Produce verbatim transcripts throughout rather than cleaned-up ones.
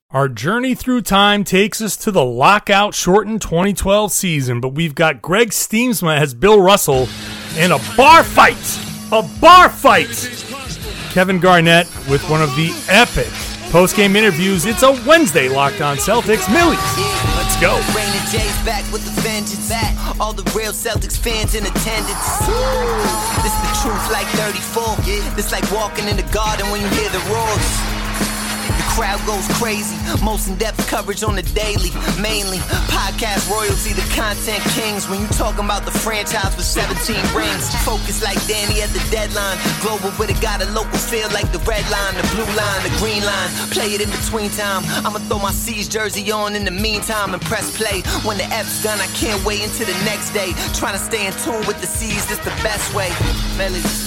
Our journey through time takes us to the lockout shortened twenty twelve season, but we've got Greg Steemsma as Bill Russell and a bar fight, a bar fight. Kevin Garnett with one of the epic post-game interviews. It's a Wednesday Locked On Celtics. Millies, let's go. Raymond J's back with the vengeance. All the real Celtics fans in attendance. This the truth like thirty-four. This like walking in the garden when you hear the roars. The crowd goes crazy. Most in-depth coverage on the daily. Mainly podcast royalty, the content kings. When you talking about the franchise with seventeen rings. Focus like Danny at the deadline. Global, but it got a local feel like the red line, the blue line, the green line. Play it in between time. I'ma throw my C's jersey on in the meantime and press play. When the F's done, I can't wait until the next day. Trying to stay in tune with the C's, this the best way. Melodies.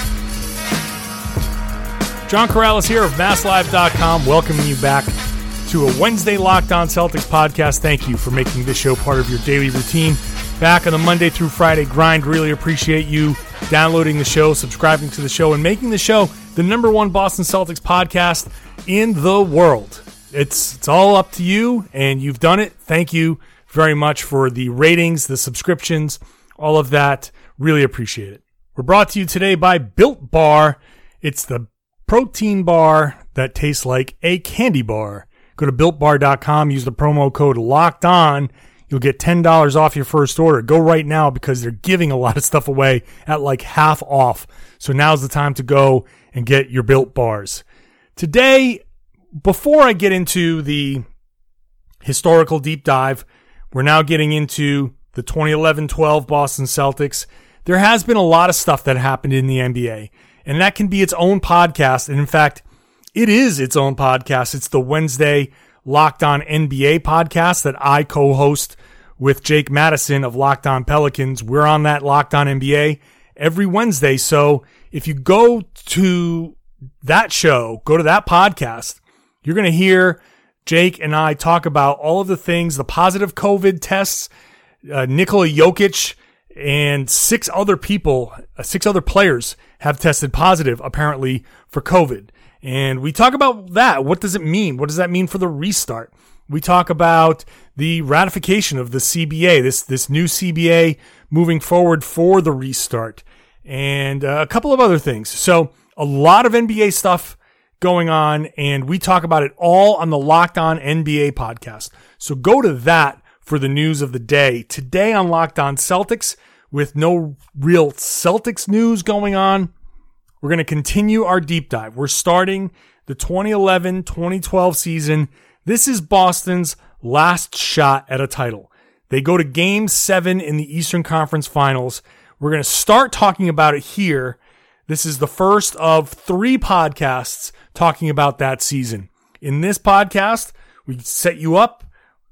John Corrales here of Mass Live dot com, welcoming you back to a Wednesday Locked On Celtics podcast. Thank you for making this show part of your daily routine. Back on the Monday through Friday grind. Really appreciate you downloading the show, subscribing to the show, and making the show the number one Boston Celtics podcast in the world. It's it's all up to you, and you've done it. Thank you very much for the ratings, the subscriptions, all of that. Really appreciate it. We're brought to you today by Built Bar. It's the protein bar that tastes like a candy bar. Go to built bar dot com, use the promo code Locked On. You'll get ten dollars off your first order. Go right now because they're giving a lot of stuff away at like half off. So now's the time to go and get your Built Bars. Today, before I get into the historical deep dive, we're now getting into the twenty eleven twelve Boston Celtics. There has been a lot of stuff that happened in the N B A. And that can be its own podcast. And in fact, it is its own podcast. It's the Wednesday Locked On N B A podcast that I co-host with Jake Madison of Locked On Pelicans. We're on that Locked On N B A every Wednesday. So if you go to that show, go to that podcast, you're going to hear Jake and I talk about all of the things, the positive COVID tests, uh, Nikola Jokic, and six other people, uh, six other players have tested positive, apparently, for COVID. And we talk about that. What does it mean? What does that mean for the restart? We talk about the ratification of the C B A, this this new C B A moving forward for the restart, and uh, a couple of other things. So a lot of N B A stuff going on, and we talk about it all on the Locked On N B A podcast. So go to that for the news of the day. Today on Locked On Celtics, with no real Celtics news going on, we're going to continue our deep dive. We're starting the twenty eleven twenty twelve season. This is Boston's last shot at a title. They go to Game seven in the Eastern Conference Finals. We're going to start talking about it here. This is the first of three podcasts talking about that season. In this podcast, we set you up,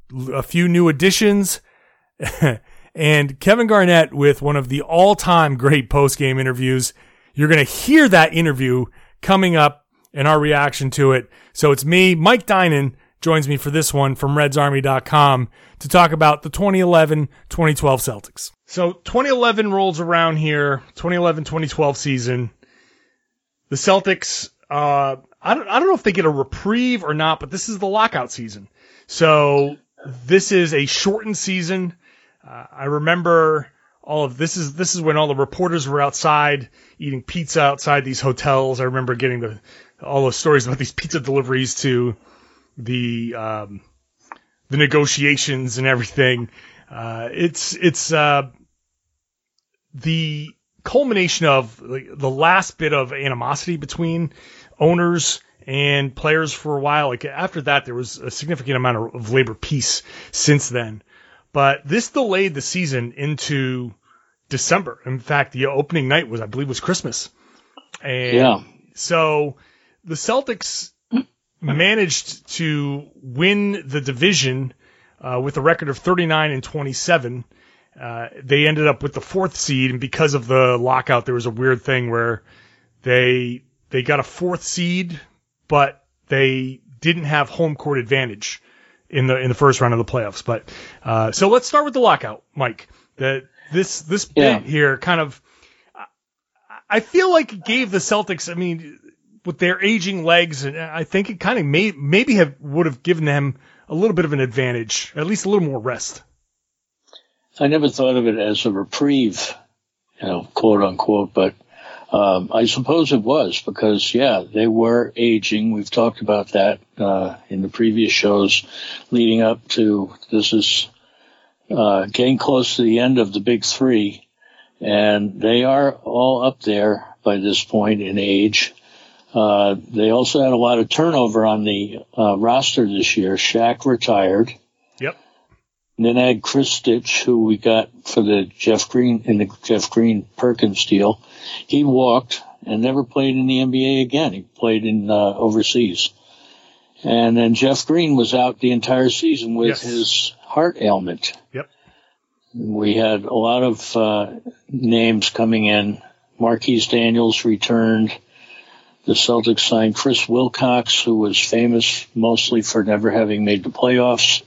a few new additions, and Kevin Garnett with one of the all-time great post-game interviews. You're going to hear that interview coming up and our reaction to it. So it's me, Mike Dinan, joins me for this one from Reds Army dot com to talk about the twenty eleven twenty twelve Celtics. So twenty eleven rolls around here, twenty eleven twenty twelve season. The Celtics, uh, I don't, I don't know if they get a reprieve or not, but this is the lockout season. So this is a shortened season. Uh, I remember all of this is this is when all the reporters were outside eating pizza outside these hotels. I remember getting the all those stories about these pizza deliveries to the um, the negotiations and everything. Uh, it's it's uh, the culmination of like, the last bit of animosity between owners and players for a while. Like after that, there was a significant amount of, of labor peace since then. But this delayed the season into December. In fact, the opening night was, I believe, was Christmas. And yeah. So the Celtics managed to win the division uh, with a record of thirty-nine and twenty-seven. Uh, they ended up with the fourth seed, and because of the lockout, there was a weird thing where they they got a fourth seed, but they didn't have home court advantage in the in the first round of the playoffs. But uh, so let's start with the lockout, Mike. That this this yeah. bit here kind of, I feel like it gave the Celtics. I mean, with their aging legs, and I think it kind of may maybe have would have given them a little bit of an advantage, at least a little more rest. I never thought of it as a reprieve, you know, quote unquote, but um, I suppose it was because, yeah, they were aging. We've talked about that uh, in the previous shows leading up to this is uh, getting close to the end of the big three, and they are all up there by this point in age. Uh, they also had a lot of turnover on the uh, roster this year. Shaq retired. Yep. And then I had Chris Stitch, who we got for the Jeff Green in the Jeff Green Perkins deal. He walked and never played in the N B A again. He played in uh, overseas. And then Jeff Green was out the entire season with yes. his heart ailment. Yep. We had a lot of uh, names coming in. Marquise Daniels returned. The Celtics signed Chris Wilcox, who was famous mostly for never having made the playoffs.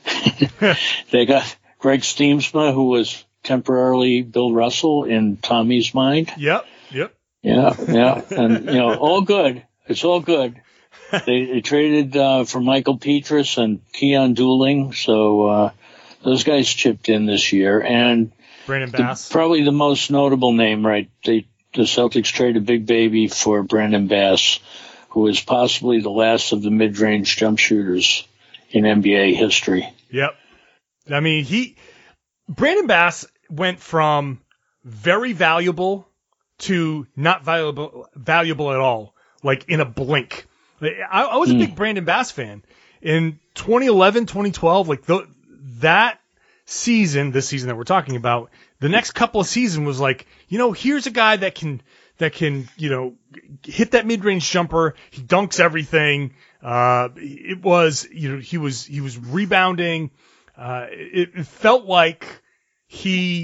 They got Greg Steamsma, who was temporarily Bill Russell in Tommy's mind. Yep, yep. Yeah, yeah. And, you know, all good. It's all good. They, they traded uh, for Michael Petrus and Keon Dooling, so uh, those guys chipped in this year. And Brandon Bass. The, probably the most notable name, right? They, the Celtics traded Big Baby for Brandon Bass, who is possibly the last of the mid-range jump shooters in N B A history. Yep. I mean, he Brandon Bass went from very valuable to not valuable valuable at all, like in a blink. I, I was a mm. big Brandon Bass fan. In twenty eleven, twenty twelve, like the, that season, this season that we're talking about, the next couple of seasons was like, you know, here's a guy that can that can, you know, hit that mid-range jumper. He dunks everything. Uh, it was, you know, he was, he was rebounding. Uh, it, it felt like he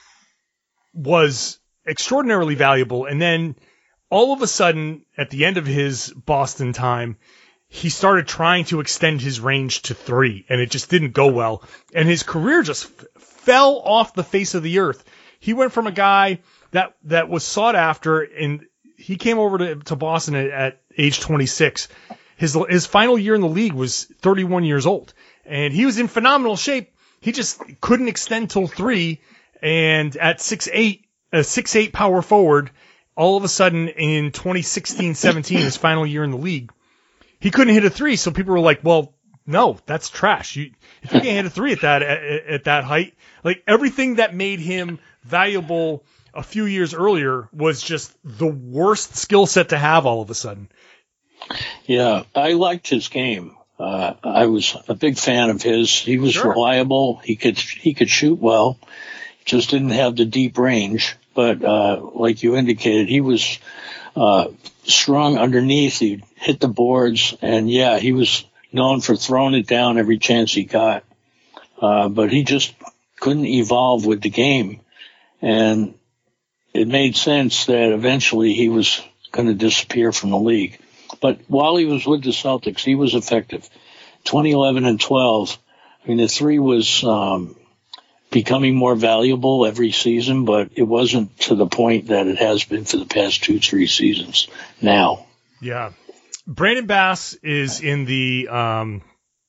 was extraordinarily valuable. And then all of a sudden, at the end of his Boston time, he started trying to extend his range to three, and it just didn't go well. And his career just f- fell off the face of the earth. He went from a guy that, that was sought after, and he came over to, to Boston at, at age twenty-six. His his final year in the league was thirty-one years old, and he was in phenomenal shape. He just couldn't extend till three, and at six eight, a six eight power forward, all of a sudden in twenty sixteen seventeen, his final year in the league, he couldn't hit a three. So people were like, "Well, no, that's trash. You if you can't hit a three at that at, at that height, like everything that made him valuable a few years earlier was just the worst skill set to have all of a sudden." Yeah, I liked his game. Uh, I was a big fan of his. He was sure. reliable. He could he could shoot well. Just didn't have the deep range. But uh, like you indicated, he was uh, strong underneath. He'd hit the boards, and yeah, he was known for throwing it down every chance he got. Uh, but he just couldn't evolve with the game, and it made sense that eventually he was going to disappear from the league. But while he was with the Celtics, he was effective. twenty eleven and twelve, I mean, the three was um, becoming more valuable every season, but it wasn't to the point that it has been for the past two, three seasons now. Yeah. Brandon Bass is in the, um,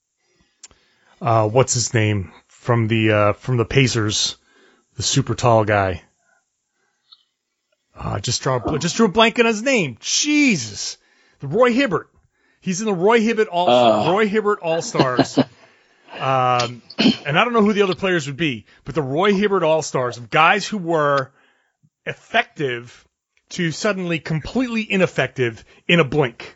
uh, what's his name? From the uh, from the Pacers, the super tall guy. Uh, just draw, just drew a blank on his name. Jesus. The Roy Hibbert. He's in the Roy Hibbert All uh. Roy Hibbert All Stars. um, and I don't know who the other players would be, but the Roy Hibbert All Stars of guys who were effective to suddenly completely ineffective in a blink.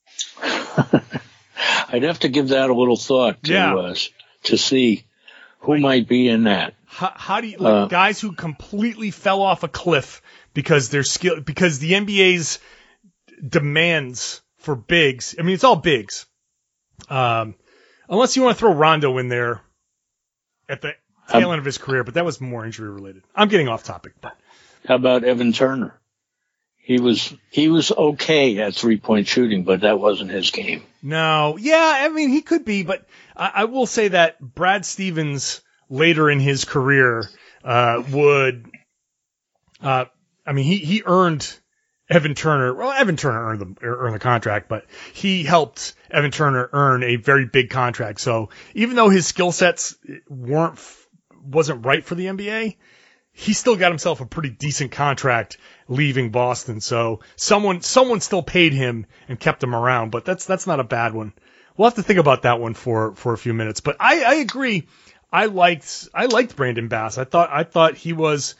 I'd have to give that a little thought to yeah. uh, to see who like, might be in that. How, how do you like uh, guys who completely fell off a cliff because their skill because the N B A's demands for bigs. I mean, it's all bigs. Um, unless you want to throw Rondo in there at the tail end of his career, but that was more injury related. I'm getting off topic. But. How about Evan Turner? He was he was okay at three point shooting, but that wasn't his game. No, yeah, I mean he could be, but I, I will say that Brad Stevens later in his career uh, would. Uh, I mean, he he earned Evan Turner, well, Evan Turner earned the, earned the contract, but he helped Evan Turner earn a very big contract. So even though his skill sets weren't, wasn't right for the N B A, he still got himself a pretty decent contract leaving Boston. So someone, someone still paid him and kept him around, but that's, that's not a bad one. We'll have to think about that one for, for a few minutes, but I, I agree. I liked, I liked Brandon Bass. I thought, I thought he was,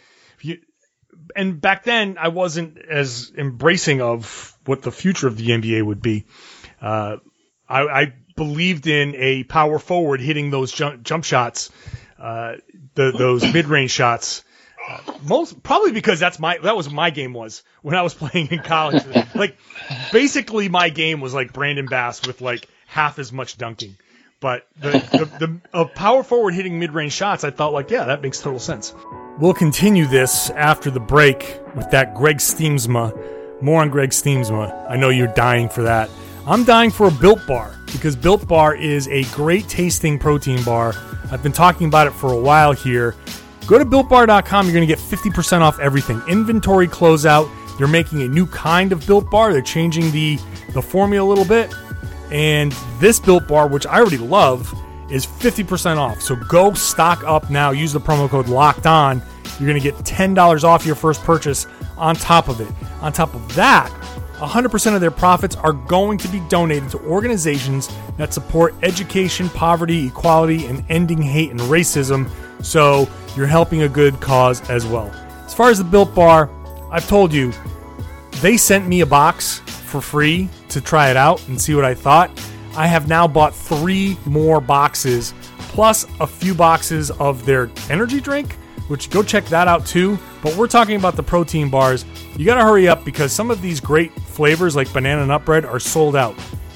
and back then I wasn't as embracing of what the future of the N B A would be. Uh, I, I believed in a power forward hitting those jump, jump shots, uh, the, those mid-range shots. Uh, most probably because that's my that was my game was when I was playing in college. Like basically my game was like Brandon Bass with like half as much dunking. But the the, the a power forward hitting mid range shots, I thought like yeah, that makes total sense. We'll continue this after the break with that Greg Steemsma. More on Greg Steemsma. I know you're dying for that. I'm dying for a Built Bar because Built Bar is a great tasting protein bar. I've been talking about it for a while here. Go to built bar dot com. You're going to get fifty percent off everything. Inventory closeout. They're making a new kind of Built Bar. They're changing the, the formula a little bit. And this Built Bar, which I already love, is fifty percent off. So go stock up now. Use the promo code LOCKEDON. You're going to get ten dollars off your first purchase on top of it. On top of that, one hundred percent of their profits are going to be donated to organizations that support education, poverty, equality, and ending hate and racism. So you're helping a good cause as well. As far as the Built Bar, I've told you, they sent me a box for free to try it out and see what I thought. I have now bought three more boxes, plus a few boxes of their energy drink, which go check that out too. But we're talking about the protein bars. You got to hurry up because some of these great flavors like banana nut bread are sold out.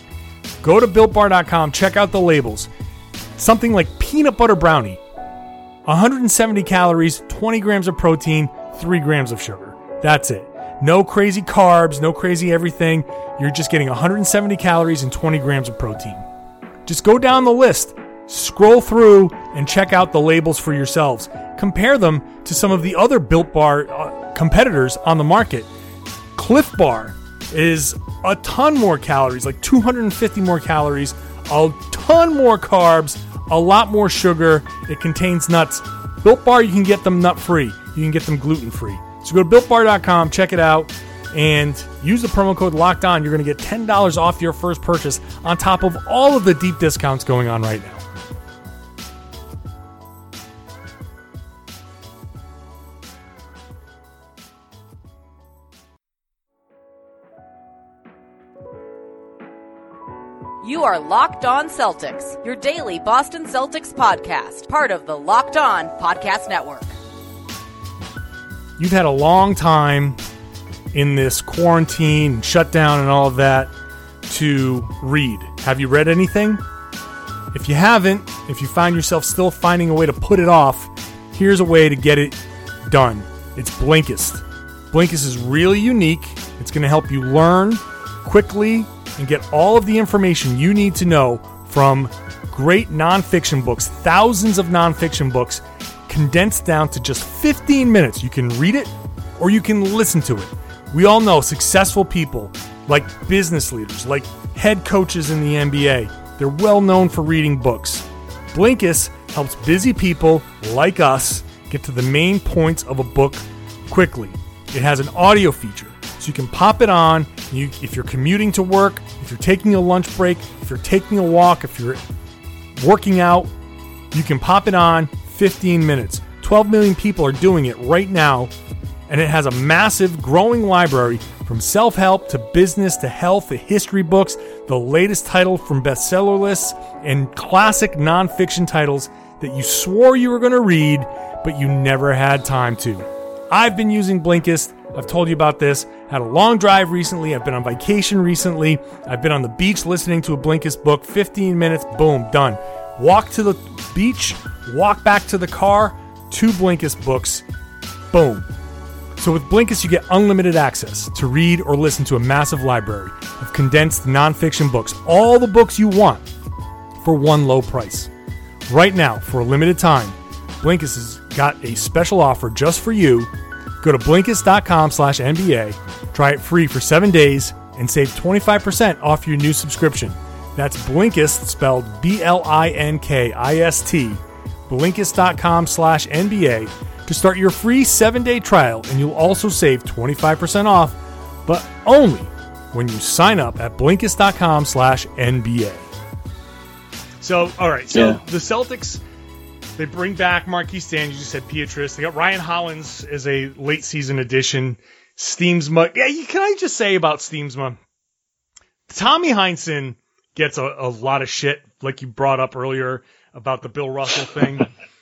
Go to built bar dot com, check out the labels. Something like peanut butter brownie. one hundred seventy calories, twenty grams of protein, three grams of sugar. That's it. No crazy carbs, no crazy everything. You're just getting one hundred seventy calories and twenty grams of protein. Just go down the list, scroll through, and check out the labels for yourselves. Compare them to some of the other Built Bar uh, competitors on the market. Cliff Bar is a ton more calories, like two hundred fifty more calories, a ton more carbs, a lot more sugar. It contains nuts. Built Bar, you can get them nut-free. You can get them gluten-free. So go to built bar dot com, check it out, and use the promo code LOCKEDON. You're going to get ten dollars off your first purchase on top of all of the deep discounts going on right now. You are Locked On Celtics, your daily Boston Celtics podcast, part of the Locked On Podcast Network. You've had a long time in this quarantine, shutdown, and all of that to read. Have you read anything? If you haven't, if you find yourself still finding a way to put it off, here's a way to get it done. It's Blinkist. Blinkist is really unique. It's going to help you learn quickly and get all of the information you need to know from great nonfiction books, thousands of nonfiction books, condensed down to just fifteen minutes. You can read it or you can listen to it. We all know successful people like business leaders, like head coaches in the N B A. They're well known for reading books. Blinkist helps busy people like us get to the main points of a book quickly. It has an audio feature, so you can pop it on. You, if you're commuting to work, if you're taking a lunch break, if you're taking a walk, if you're working out, you can pop it on. fifteen minutes. twelve million people are doing it right now, and it has a massive, growing library from self-help to business to health to history books, the latest title from bestseller lists, and classic nonfiction titles that you swore you were going to read, but you never had time to. I've been using Blinkist. I've told you about this. Had a long drive recently. I've been on vacation recently. I've been on the beach listening to a Blinkist book. fifteen minutes, boom, done. Walk to the beach, walk back to the car, two Blinkist books, boom. So with Blinkist, you get unlimited access to read or listen to a massive library of condensed nonfiction books, all the books you want for one low price. Right now, for a limited time, Blinkist has got a special offer just for you. Go to Blinkist.com slash NBA, try it free for seven days, and save twenty-five percent off your new subscription. That's Blinkist, spelled B L I N K I S T, Blinkist.com slash NBA to start your free seven-day trial, and you'll also save twenty-five percent off, but only when you sign up at Blinkist.com slash NBA. So, all right, so yeah. The Celtics, they bring back Marquise Stan, you just said Pietrus. They got Ryan Hollins as a late-season addition. Steamsma. Yeah, can I just say about Steamsma? Tommy Heinsohn gets a, a lot of shit, like you brought up earlier about the Bill Russell thing.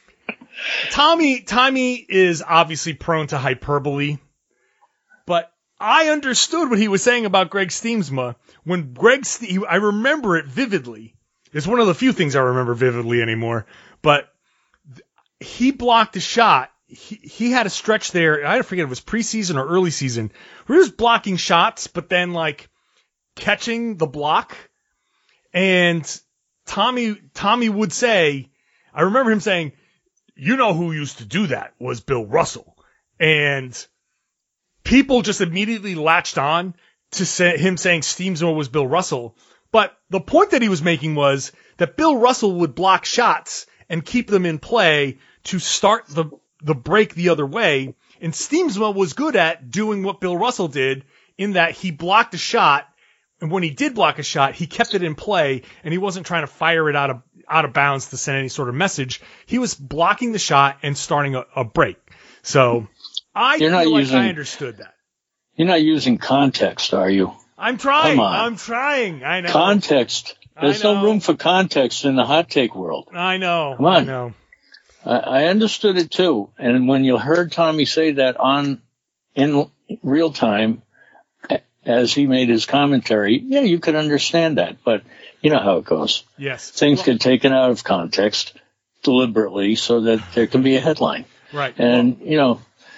Tommy, Tommy is obviously prone to hyperbole, but I understood what he was saying about Greg Steamsma when Greg, Ste- I remember it vividly. It's one of the few things I remember vividly anymore, but he blocked a shot. He, he had a stretch there. I forget if it was preseason or early season where he was blocking shots, but then like catching the block. And Tommy, Tommy would say, I remember him saying, you know who used to do that was Bill Russell. And people just immediately latched on to say, him saying Steamsma was Bill Russell. But the point that he was making was that Bill Russell would block shots and keep them in play to start the, the break the other way. And Steamsma was good at doing what Bill Russell did in that he blocked a shot. And when he did block a shot, he kept it in play and he wasn't trying to fire it out of, out of bounds to send any sort of message. He was blocking the shot and starting a, a break. So I You're feel not like using, I understood that. You're not using context, are you? I'm trying. Come on. I'm trying. I know. Context. There's know. no room for context in the hot take world. I know. Come on. I know. I, I understood it too. And when you heard Tommy say that on in real time, as he made his commentary, yeah, you could understand that. But you know how it goes. Yes. Things well, get taken out of context deliberately so that there can be a headline. Right. And, well, you know,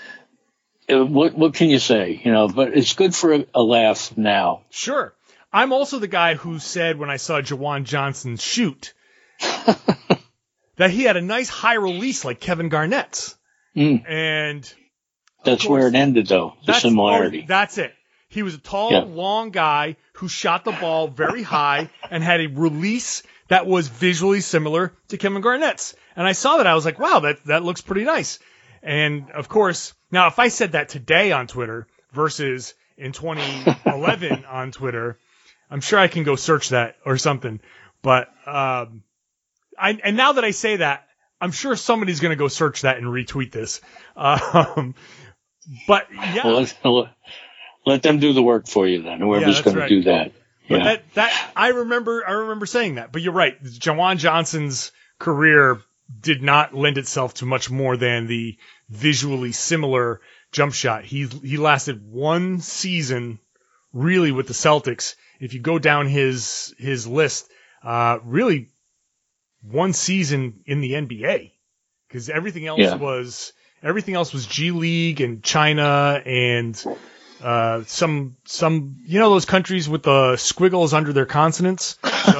what what can you say? You know, but it's good for a, a laugh now. Sure. I'm also the guy who said when I saw Jawan Johnson shoot that he had a nice high release like Kevin Garnett's. Mm. And that's course, where it ended, though, the that's, similarity. Oh, that's it. He was a tall, yeah. long guy who shot the ball very high and had a release that was visually similar to Kevin Garnett's. And I saw that. I was like, wow, that, that looks pretty nice. And, of course, now if I said that today on Twitter versus in twenty eleven on Twitter, I'm sure I can go search that or something. But um, I, and now that I say that, I'm sure somebody's going to go search that and retweet this. Um, but, yeah. Well, let's, let them do the work for you then, whoever's yeah, going right. to do that. But yeah. that, that, I remember, I remember saying that. But you're right. Jawan Johnson's career did not lend itself to much more than the visually similar jump shot. He, he lasted one season really with the Celtics. If you go down his, his list, uh, really one season in the N B A. Cause everything else yeah. was, everything else was G League and China and, Uh, some, some, you know, those countries with the squiggles under their consonants. So,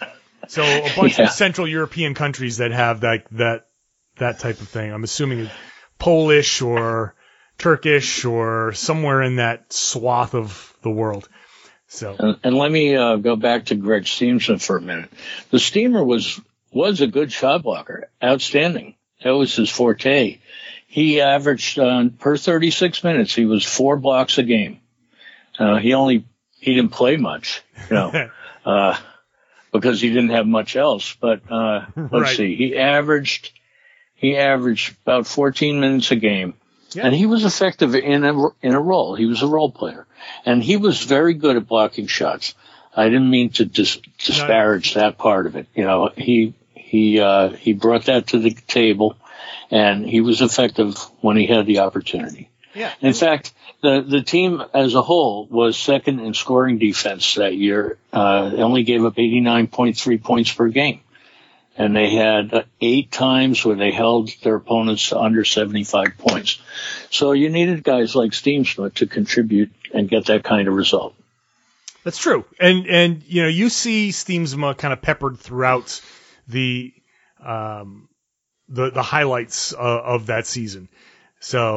so a bunch yeah. of Central European countries that have that, that, that type of thing. I'm assuming Polish or Turkish or somewhere in that swath of the world. So, and, and let me uh, go back to Greg Steamson for a minute. The Steamer was, was a good shot blocker. Outstanding. That was his forte. He averaged, uh, per thirty-six minutes, he was four blocks a game. Uh, he only, he didn't play much, you know, uh, because he didn't have much else. But, uh, let's right. see, he averaged, he averaged about fourteen minutes a game. Yeah. And he was effective in a, in a role. He was a role player. And he was very good at blocking shots. I didn't mean to dis- disparage no. that part of it. You know, he, he, uh, he brought that to the table. And he was effective when he had the opportunity. Yeah. In fact, the, the team as a whole was second in scoring defense that year. Uh, they only gave up eighty-nine point three points per game. And they had uh, eight times where they held their opponents to under seventy-five points. So you needed guys like Steamsma to contribute and get that kind of result. That's true. And, and, you know, you see Steamsma kind of peppered throughout the, um, the, the highlights uh, of that season. So,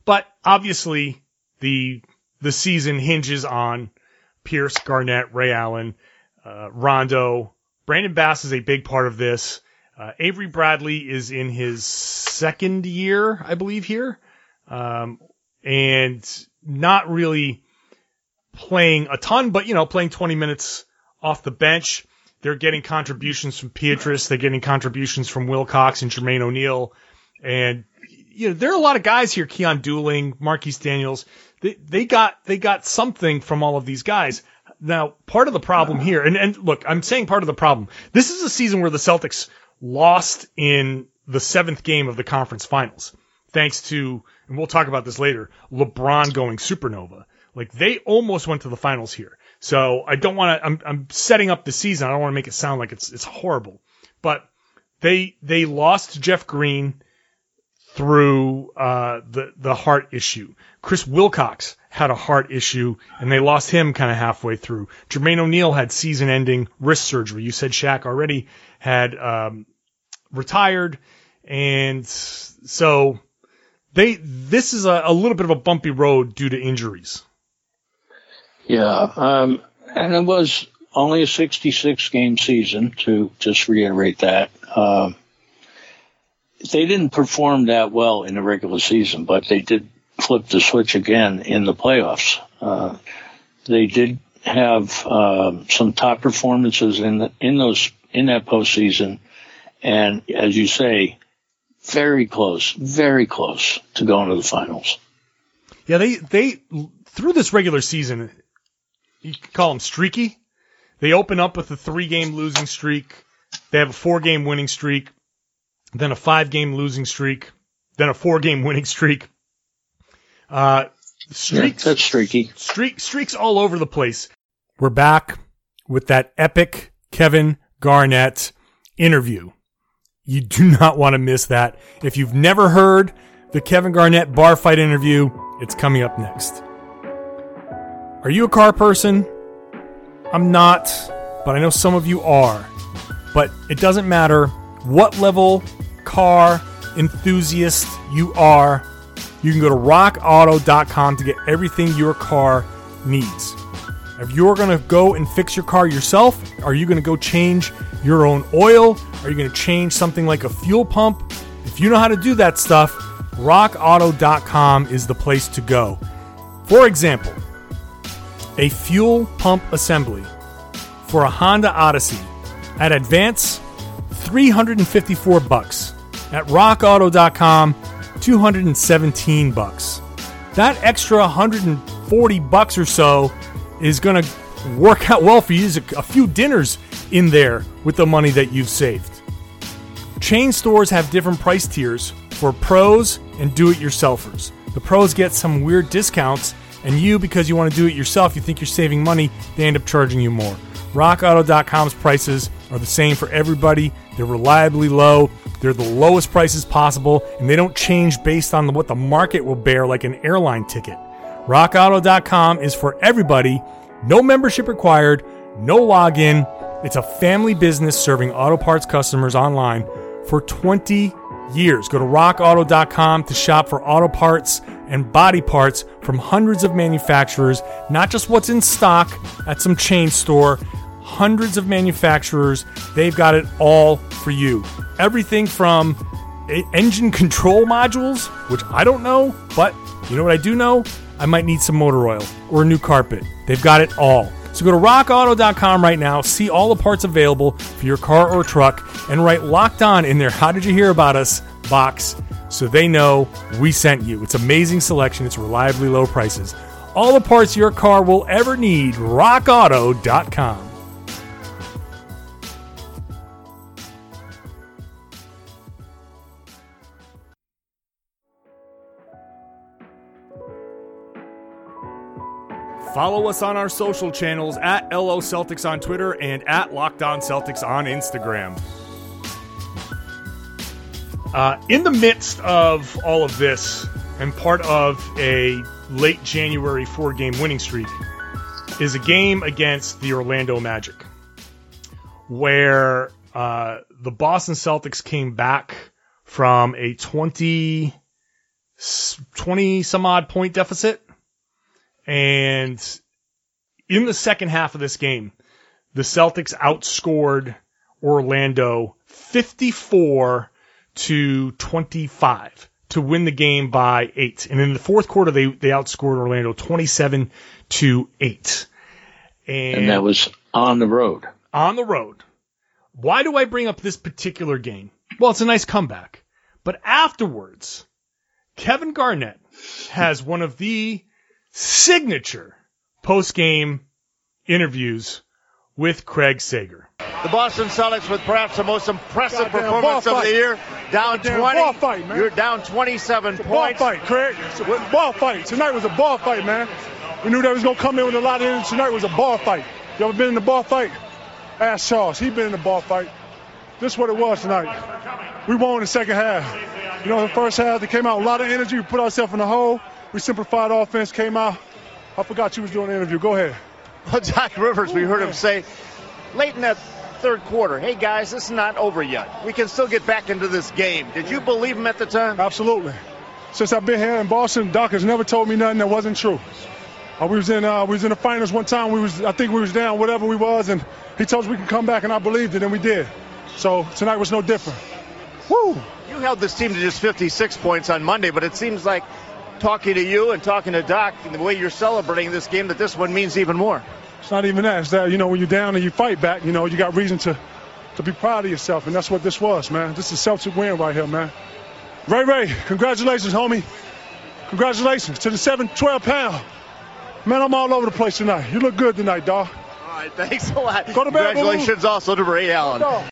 but obviously the the season hinges on Pierce, Garnett, Ray Allen, uh, Rondo. Brandon Bass is a big part of this. Uh, Avery Bradley is in his second year, I believe, here, um, and not really playing a ton, but, you know, playing twenty minutes off the bench. They're getting contributions from Pietrus. They're getting contributions from Wilcox and Jermaine O'Neal. And, you know, there are a lot of guys here, Keon Dooling, Marquise Daniels. They, they got, they got something from all of these guys. Now, part of the problem here, and, and look, I'm saying part of the problem. This is a season where the Celtics lost in the seventh game of the conference finals, thanks to, and we'll talk about this later, LeBron going supernova. Like, they almost went to the finals here. So I don't want to, I'm, I'm setting up the season. I don't want to make it sound like it's, it's horrible, but they, they lost Jeff Green through, uh, the, the heart issue. Chris Wilcox had a heart issue and they lost him kind of halfway through. Jermaine O'Neal had season ending wrist surgery. You said Shaq already had, um, retired. And so they, this is a, a little bit of a bumpy road due to injuries. Yeah, um, and it was only a sixty-six game season, to just reiterate that. Um, they didn't perform that well in the regular season, but they did flip the switch again in the playoffs. Uh, they did have uh, some top performances in the, in those in that postseason, and as you say, very close, very close to going to the finals. Yeah, they they through this regular season, you could call them streaky. They open up with a three-game losing streak. They have a four-game winning streak, then a five-game losing streak, then a four-game winning streak. Uh, streaks, yeah, that's streaky. Streak, streaks all over the place. We're back with that epic Kevin Garnett interview. You do not want to miss that. If you've never heard the Kevin Garnett bar fight interview, it's coming up next. Are you a car person? I'm not, but I know some of you are. But it doesn't matter what level car enthusiast you are. You can go to rock auto dot com to get everything your car needs. If you're going to go and fix your car yourself, are you going to go change your own oil? Are you going to change something like a fuel pump? If you know how to do that stuff, rock auto dot com is the place to go. For example, a fuel pump assembly for a Honda Odyssey at Advance, three hundred fifty-four bucks. At rock auto dot com, two hundred seventeen bucks. That extra one hundred forty bucks or so is going to work out well for you. There's a, a few dinners in there with the money that you've saved. Chain stores have different price tiers for pros and do-it-yourselfers. The pros get some weird discounts, and you, because you want to do it yourself, you think you're saving money, they end up charging you more. rock auto dot com's prices are the same for everybody. They're reliably low. They're the lowest prices possible, and they don't change based on what the market will bear like an airline ticket. rock auto dot com is for everybody. No membership required. No login. It's a family business serving auto parts customers online for twenty years. Go to rock auto dot com to shop for auto parts and body parts from hundreds of manufacturers, not just what's in stock at some chain store. Hundreds of manufacturers. They've got it all for you. Everything from engine control modules, which I don't know, but you know what I do know? I might need some motor oil or a new carpet. They've got it all. So go to rock auto dot com right now, see all the parts available for your car or truck, and write Locked On in their How Did You Hear About Us box so they know we sent you. It's amazing selection. It's reliably low prices. All the parts your car will ever need, rock auto dot com. Follow us on our social channels at L O Celtics on Twitter and at Locked On Celtics on Instagram. Uh, in the midst of all of this, and part of a late January four-game winning streak, is a game against the Orlando Magic, where uh, the Boston Celtics came back from a twenty-seven twenty some odd point deficit. And in the second half of this game, the Celtics outscored Orlando fifty-four to twenty-five to win the game by eight. And in the fourth quarter, they, they outscored Orlando twenty-seven to eight. And, and that was on the road. On the road. Why do I bring up this particular game? Well, it's a nice comeback. But afterwards, Kevin Garnett has one of the signature post-game interviews with Craig Sager. The Boston Celtics with perhaps the most impressive Goddamn performance of fight. the year. Down Goddamn twenty. Ball fight, man. You're down twenty-seven it's a points. Ball fight, Craig. It's a ball fight. Tonight was a ball fight, man. We knew that was going to come in with a lot of energy. Tonight was a ball fight. You ever been in a ball fight? Ask Charles. He been in a ball fight. This is what it was tonight. We won in the second half. You know, the first half, they came out with a lot of energy. We put ourselves in the hole. We simplified offense, came out. I forgot you was doing the interview. Go ahead. Well, Doc Rivers, we heard him say late in that third quarter, hey, guys, this is not over yet. We can still get back into this game. Did you believe him at the time? Absolutely. Since I've been here in Boston, Doc has never told me nothing that wasn't true. Uh, we was in uh, we was in the finals one time. We was I think we was down whatever we was, and he told us we could come back, and I believed it, and we did. So tonight was no different. Woo! You held this team to just fifty-six points on Monday, but it seems like talking to you and talking to Doc and the way you're celebrating this game that this one means even more. It's not even that. It's that, you know, when you're down and you fight back, you know, you got reason to, to be proud of yourself, and that's what this was, man. This is Celtic win right here, man. Ray Ray, congratulations, homie. Congratulations to the seven twelve pound. Man, I'm all over the place tonight. You look good tonight, dawg. All right, thanks a lot. Go to bed, Congratulations also to Ray Allen.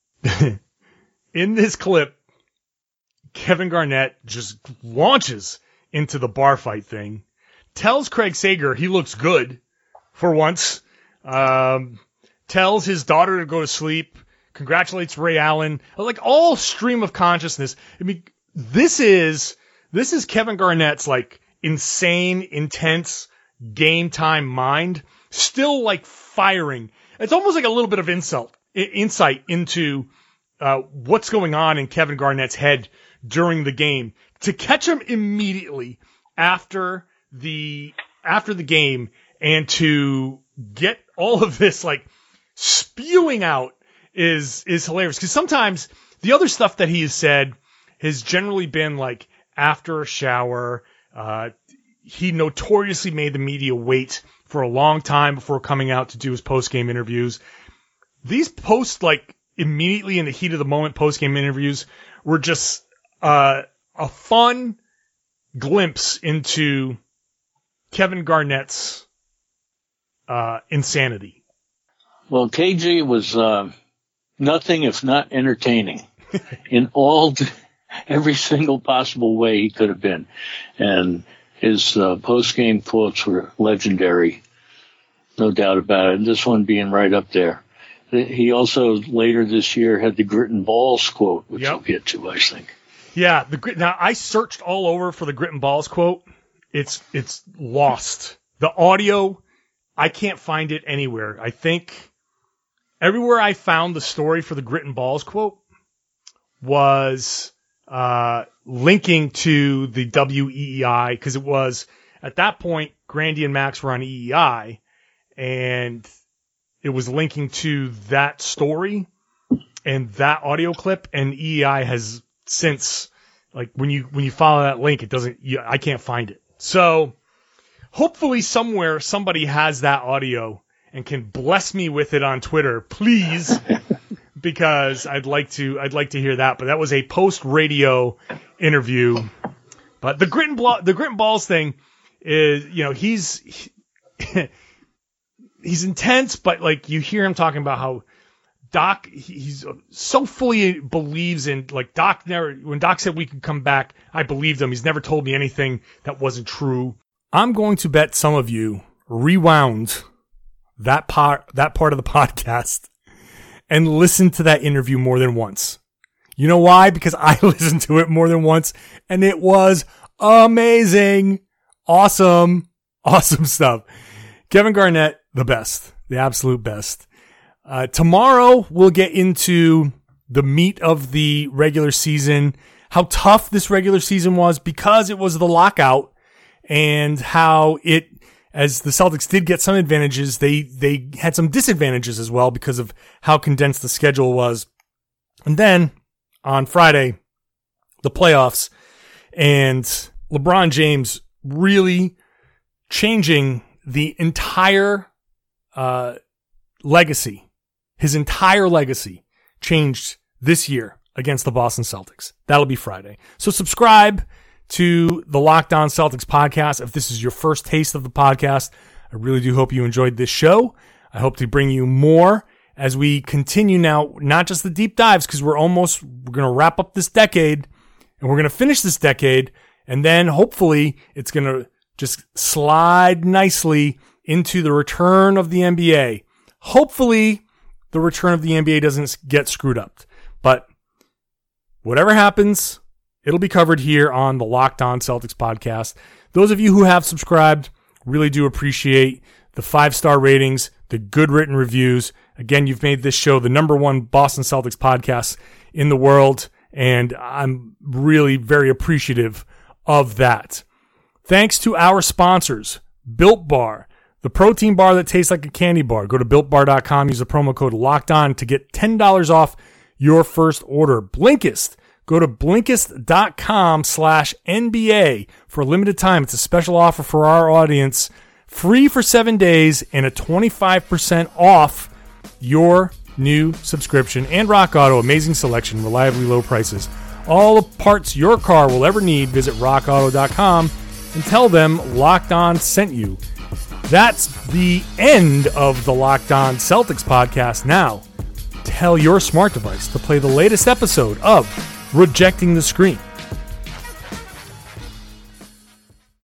In this clip, Kevin Garnett just launches into the bar fight thing, tells Craig Sager he looks good for once, um, tells his daughter to go to sleep, congratulates Ray Allen, like all stream of consciousness. I mean, this is, this is Kevin Garnett's like insane, intense game time mind still like firing. It's almost like a little bit of insult, insight into uh, what's going on in Kevin Garnett's head during the game. To catch him immediately after the after the game and to get all of this like spewing out is is hilarious. Because sometimes the other stuff that he has said has generally been like after a shower. Uh, he notoriously made the media wait for a long time before coming out to do his post-game interviews. These post, like, immediately in the heat of the moment post-game interviews were just uh, a fun glimpse into Kevin Garnett's uh, insanity. Well, K G was uh, nothing if not entertaining in all, every single possible way he could have been. And his uh, post-game quotes were legendary, no doubt about it. And this one being right up there. He also later this year had the grit and balls quote, which yep. we'll get to, I think. Yeah, the grit. Now I searched all over for the grit and balls quote. It's it's lost. The audio, I can't find it anywhere. I think everywhere I found the story for the grit and balls quote was uh, linking to the W E E I, because it was at that point Grandy and Max were on E E I, and it was linking to that story and that audio clip, and E E I has since, like, when you when you follow that link, it doesn't. You, I can't find it. So hopefully somewhere somebody has that audio and can bless me with it on Twitter, please, because I'd like to I'd like to hear that. But that was a post radio interview. But the grit and blo- the grit and balls thing is, you know, he's he, he's intense, but like you hear him talking about how Doc, he's so fully believes in, like, Doc never, when Doc said we could come back, I believed him. He's never told me anything that wasn't true. I'm going to bet some of you rewound that part, that part of the podcast and listened to that interview more than once. You know why? Because I listened to it more than once and it was amazing. Awesome. Awesome stuff. Kevin Garnett, the best, the absolute best. Uh, tomorrow we'll get into the meat of the regular season, how tough this regular season was because it was the lockout, and how it, as the Celtics did get some advantages, they, they had some disadvantages as well because of how condensed the schedule was. And then on Friday, the playoffs, and LeBron James really changing the entire uh, legacy. His entire legacy changed this year against the Boston Celtics. That'll be Friday. So subscribe to the Locked On Celtics podcast. If this is your first taste of the podcast, I really do hope you enjoyed this show. I hope to bring you more as we continue now, not just the deep dives, because we're almost, we're going to wrap up this decade, and we're going to finish this decade, and then hopefully it's going to just slide nicely into the return of the N B A. Hopefully the return of the N B A doesn't get screwed up. But whatever happens, it'll be covered here on the Locked On Celtics podcast. Those of you who have subscribed, really do appreciate the five-star ratings, the good written reviews. Again, you've made this show the number one Boston Celtics podcast in the world, and I'm really very appreciative of that. Thanks to our sponsors, Built Bar, the protein bar that tastes like a candy bar. Go to built bar dot com, use the promo code LOCKEDON to get ten dollars off your first order. Blinkist, go to blinkist dot com slash N B A for a limited time. It's a special offer for our audience. Free for seven days and a twenty-five percent off your new subscription. And Rock Auto, amazing selection, reliably low prices. All the parts your car will ever need. Visit rock auto dot com and tell them Locked On sent you. That's the end of the Locked On Celtics podcast. Now, tell your smart device to play the latest episode of Rejecting the Screen.